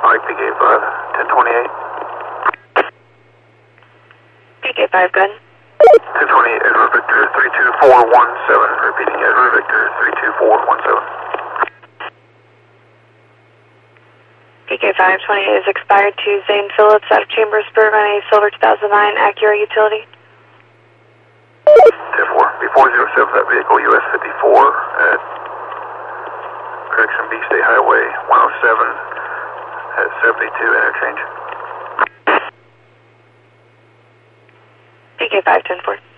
Alright, PK5, 1028. PK5, good. 1028, Edward Victor 32417, repeating Edward Victor 32417. PK528 is expired to Zane Phillips out of Chambersburg on a Silver 2009 Acura utility. 10-4, B407, that vehicle US 54 at correction B State Highway 107 at 72 interchange. PK5 10-4.